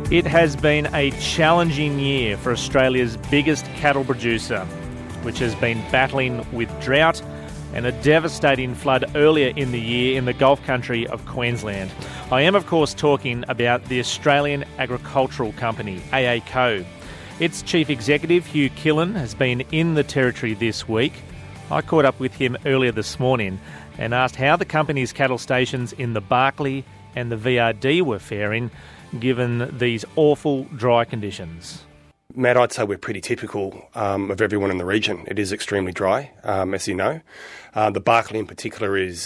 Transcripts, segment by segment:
It has been a challenging year for Australia's biggest cattle producer, which has been battling with drought and a devastating flood earlier in the year in the Gulf country of Queensland. I am, of course, talking about the Australian Agricultural Company, AACo. Its chief executive, Hugh Killen, has been in the Territory this week. I caught up with him earlier this morning and asked how the company's cattle stations in the Barkly and the VRD were faring, given these awful dry conditions. Matt, I'd say we're pretty typical of everyone in the region. It is extremely dry, as you know. The Barkly in particular is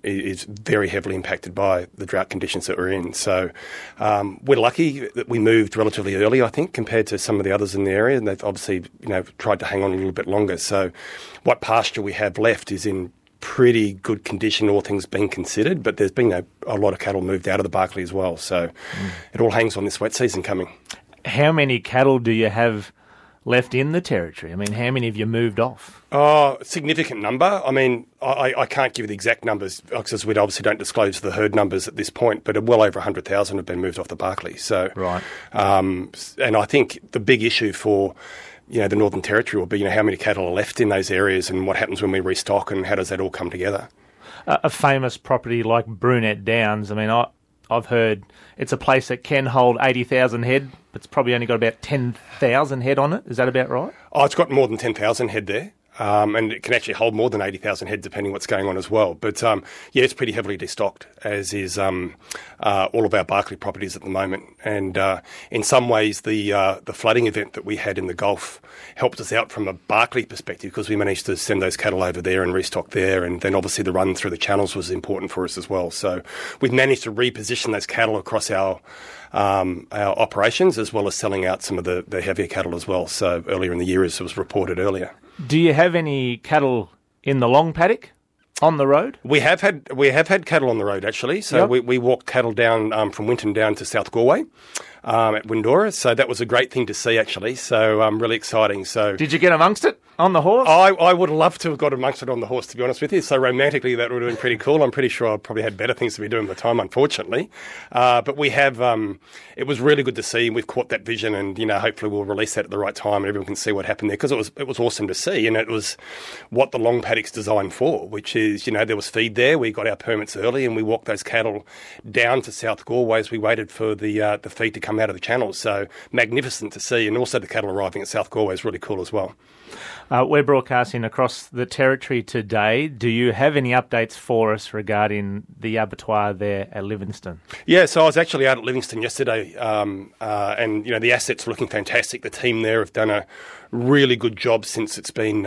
very heavily impacted by the drought conditions that we're in. So we're lucky that we moved relatively early, I think, compared to some of the others in the area, and they've obviously tried to hang on a little bit longer. So what pasture we have left is in pretty good condition, all things being considered, but there's been a lot of cattle moved out of the Barkly as well. So it all hangs on this wet season coming. How many cattle do you have left in the Territory? I mean, how many have you moved off? Oh, significant number. I mean, I can't give you the exact numbers because we obviously don't disclose the herd numbers at this point, but well over 100,000 have been moved off the Barkly. So, right. And I think the big issue for the Northern Territory will be how many cattle are left in those areas and what happens when we restock and how does that all come together. A famous property like Brunette Downs, I mean, I've heard it's a place that can hold 80,000 head, but it's probably only got about 10,000 head on it. Is that about right? Oh, it's got more than 10,000 head there. And it can actually hold more than 80,000 head depending what's going on as well. But it's pretty heavily destocked, as is all of our Barkly properties at the moment. And in some ways, the flooding event that we had in the Gulf helped us out from a Barkly perspective because we managed to send those cattle over there and restock there. And then obviously the run through the channels was important for us as well. So we've managed to reposition those cattle across our operations as well as selling out some of the heavier cattle as well. So earlier in the year, as was reported earlier. Do you have any cattle in the long paddock on the road? We have had cattle on the road actually. So yep. we walked cattle down from Winton down to South Galway at Windora. So that was a great thing to see actually. So really exciting. So did you get amongst it on the horse? I would love to have got amongst it on the horse, to be honest with you. So romantically, that would have been pretty cool. I'm pretty sure I probably had better things to be doing at the time, unfortunately. But we have. It was really good to see. We've caught that vision, and hopefully we'll release that at the right time, and everyone can see what happened there because it was awesome to see, and it was what the long paddock's designed for, which is there was feed there. We got our permits early, and we walked those cattle down to South Galway as we waited for the feed to come out of the channels. So magnificent to see, and also the cattle arriving at South Galway is really cool as well. We're broadcasting across the Territory today. Do you have any updates for us regarding the abattoir there at Livingston? Yeah, so I was actually out at Livingston yesterday, and the assets are looking fantastic. The team there have done a really good job since it's been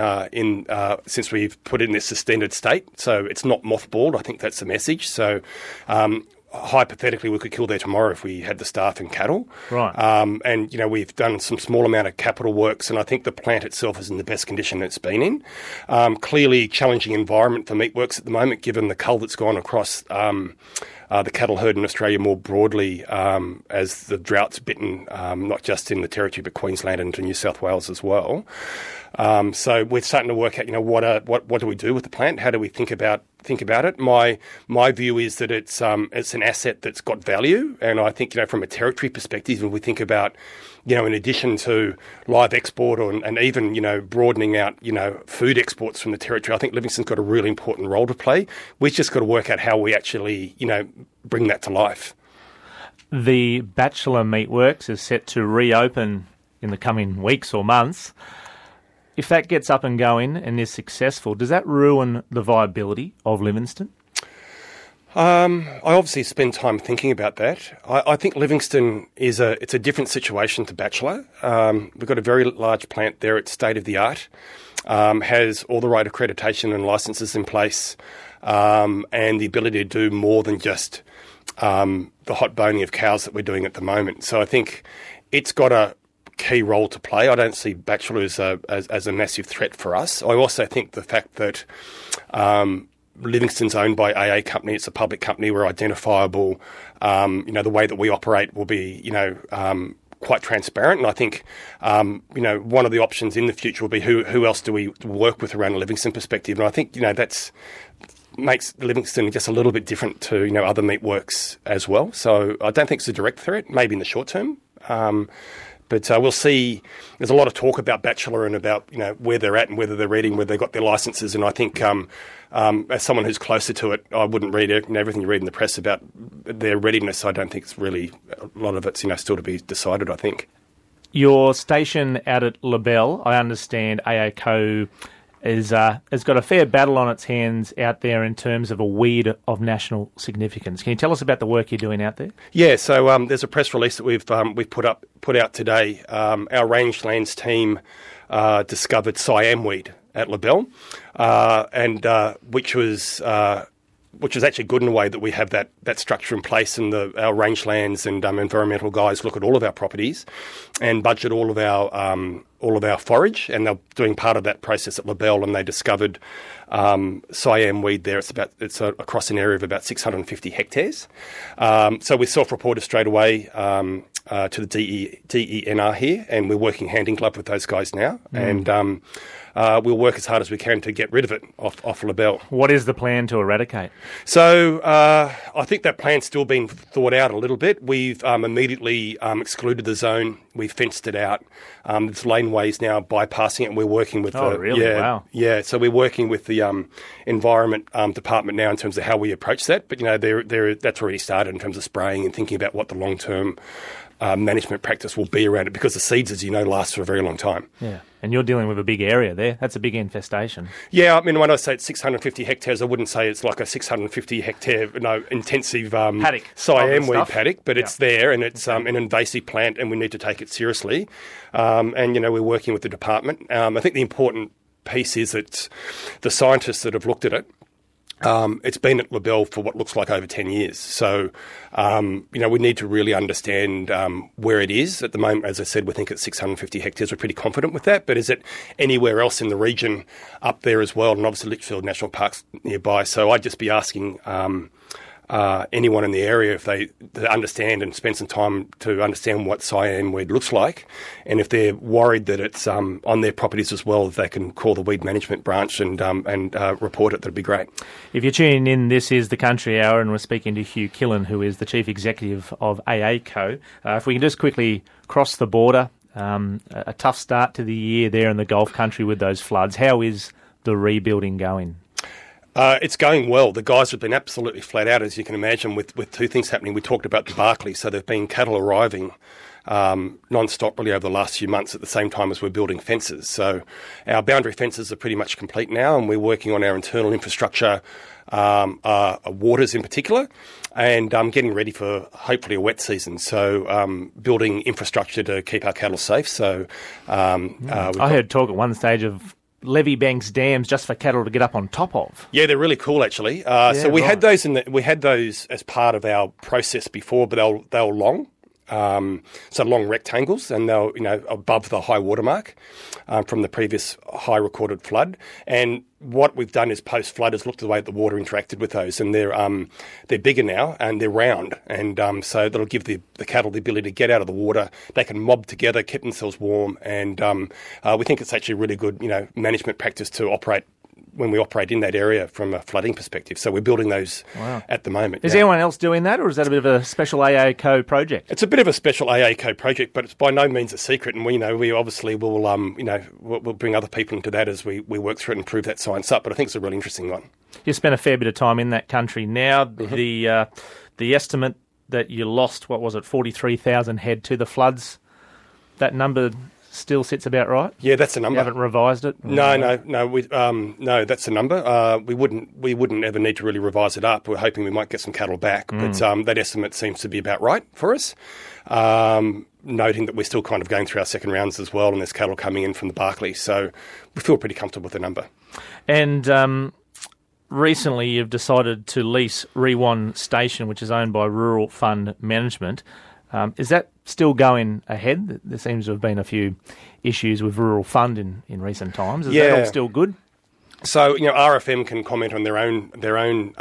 since we've put it in this suspended state. So it's not mothballed. I think that's the message. So. Hypothetically, we could kill there tomorrow if we had the staff and cattle. Right. And we've done some small amount of capital works, and I think the plant itself is in the best condition it's been in. Clearly, challenging environment for meatworks at the moment, given the cull that's gone across the cattle herd in Australia more broadly, as the drought's bitten, not just in the Territory but Queensland and to New South Wales as well. So we're starting to work out, what do we do with the plant? How do we think about it? My view is that it's an asset that's got value, and I think from a Territory perspective, if we think about in addition to live export and even broadening out food exports from the Territory, I think Livingston's got a really important role to play. We've just got to work out how we actually bring that to life. The Batchelor Meatworks is set to reopen in the coming weeks or months. If that gets up and going and is successful, does that ruin the viability of Livingston? I obviously spend time thinking about that. I think Livingston it's a different situation to Batchelor. We've got a very large plant there. It's state of the art, has all the right accreditation and licenses in place, and the ability to do more than just the hot boning of cows that we're doing at the moment. So I think it's got a key role to play. I don't see Batchelor as a massive threat for us. I also think the fact that Livingston's owned by AA Company, it's a public company, we're identifiable, the way that we operate will be, quite transparent. And I think, one of the options in the future will be who else do we work with around a Livingston perspective. And I think, that's makes Livingston just a little bit different to, other meatworks as well. So I don't think it's a direct threat, maybe in the short term. But we'll see. There's a lot of talk about Bachelor and about where they're at and whether they're reading, whether they've got their licences. And I think as someone who's closer to it, I wouldn't read everything you read in the press about their readiness. I don't think it's really a lot of it's still to be decided, I think. Your station out at La Belle, I understand AACo has got a fair battle on its hands out there in terms of a weed of national significance. Can you tell us about the work you're doing out there? Yeah, so there's a press release that we've put out today. Our rangelands team discovered Siam weed at La Belle, and which was actually good in a way that we have that structure in place, and our rangelands and environmental guys look at all of our properties and budget all of our forage, and they're doing part of that process at La Belle, and they discovered Siam weed there. It's across an area of about 650 hectares. So we self-reported straight away to the DENR here, and we're working hand in glove with those guys now, and we'll work as hard as we can to get rid of it off La Belle. What is the plan to eradicate? So I think that plan's still being thought out a little bit. We've immediately excluded the zone. We've fenced it out. There's laneways now bypassing it, and we're working with really? Wow. Yeah, so we're working with the Environment Department now in terms of how we approach that. But, that's already started in terms of spraying and thinking about what the long-term management practice will be around it, because the seeds, as you know, last for a very long time. Yeah, and you're dealing with a big area there. That's a big infestation. Yeah, I mean, when I say it's 650 hectares, I wouldn't say it's like a 650 hectare intensive paddock, Siam weed paddock, but it's there, and it's an invasive plant, and we need to take it seriously. And we're working with the department. I think the important piece is that the scientists that have looked at it, it's been at La Belle for what looks like over 10 years. So, we need to really understand where it is. At the moment, as I said, we think it's 650 hectares. We're pretty confident with that. But is it anywhere else in the region up there as well? And obviously Litchfield National Park's nearby. So I'd just be asking anyone in the area if they understand and spend some time to understand what Siam weed looks like, and if they're worried that it's on their properties as well, if they can call the weed management branch and report it, that'd be great. If you're tuning in, this is the Country Hour, and we're speaking to Hugh Killen, who is the Chief Executive of AACo. If we can just quickly cross the border, a tough start to the year there in the Gulf Country with those floods. How is the rebuilding going? It's going well. The guys have been absolutely flat out, as you can imagine, with two things happening. We talked about the Barkly, so there have been cattle arriving non-stop really over the last few months at the same time as we're building fences. So our boundary fences are pretty much complete now, and we're working on our internal infrastructure, waters in particular, and getting ready for hopefully a wet season. So building infrastructure to keep our cattle safe. So I heard talk at one stage of levee banks, dams, just for cattle to get up on top of. Yeah, they're really cool, actually. So we had those as part of our process before, but they were long. So long rectangles, and they're above the high water mark from the previous high recorded flood. And what we've done is post flood is looked at the way that the water interacted with those, and they're bigger now and they're round, and so that'll give the cattle the ability to get out of the water. They can mob together, keep themselves warm, and we think it's actually really good management practice to operate when we operate in that area from a flooding perspective. So we're building those at the moment. Is anyone else doing that, or is that a bit of a special AACo project? It's a bit of a special AACO project, but it's by no means a secret. And we obviously will, we'll bring other people into that as we work through it and prove that science up. But I think it's a really interesting one. You spent a fair bit of time in that country now. Mm-hmm. The estimate that you lost, 43,000 head to the floods, that number still sits about right? Yeah, that's the number. You haven't revised it? No. No, that's the number. We wouldn't ever need to really revise it up. We're hoping we might get some cattle back, but that estimate seems to be about right for us. Noting that we're still kind of going through our second rounds as well, and there's cattle coming in from the Barkly, so we feel pretty comfortable with the number. And recently you've decided to lease Rewan Station, which is owned by Rural Fund Management. Is that still going ahead? There seems to have been a few issues with Rural Fund in recent times. Is that all still good? So, RFM can comment on their own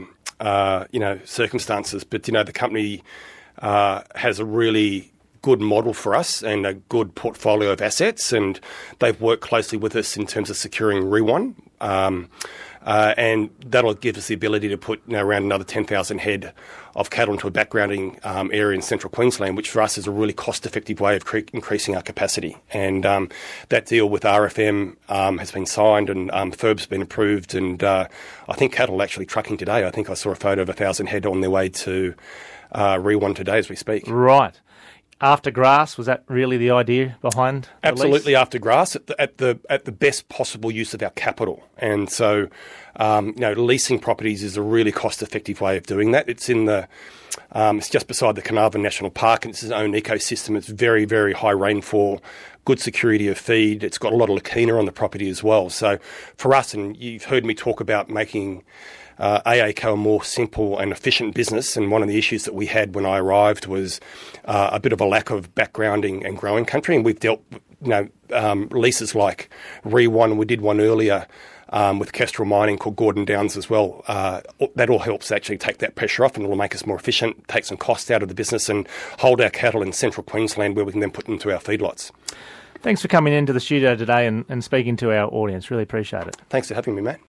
circumstances, but, the company has a really good model for us and a good portfolio of assets, and they've worked closely with us in terms of securing Rewan. and that'll give us the ability to put around another 10,000 head of cattle into a backgrounding area in central Queensland, which for us is a really cost-effective way of increasing our capacity. And that deal with RFM has been signed, and FIRB's been approved, and I think cattle are actually trucking today. I think I saw a photo of 1,000 head on their way to Rewan today as we speak. Right. After grass, was that really the idea behind the Absolutely, lease? after grass, at the best possible use of our capital. And so, leasing properties is a really cost-effective way of doing that. It's in the it's just beside the Carnarvon National Park, and it's its own ecosystem. It's very, very high rainfall, good security of feed. It's got a lot of leucaena on the property as well. So for us, and you've heard me talk about making AACo a more simple and efficient business, and one of the issues that we had when I arrived was a bit of a lack of backgrounding and growing country, and we've dealt leases like Rewan. We did one earlier with Kestrel Mining called Gordon Downs as well. That all helps actually take that pressure off, and it will make us more efficient, take some costs out of the business, and hold our cattle in central Queensland where we can then put them to our feedlots. Thanks for coming into the studio today and speaking to our audience. Really appreciate it. Thanks for having me, Matt.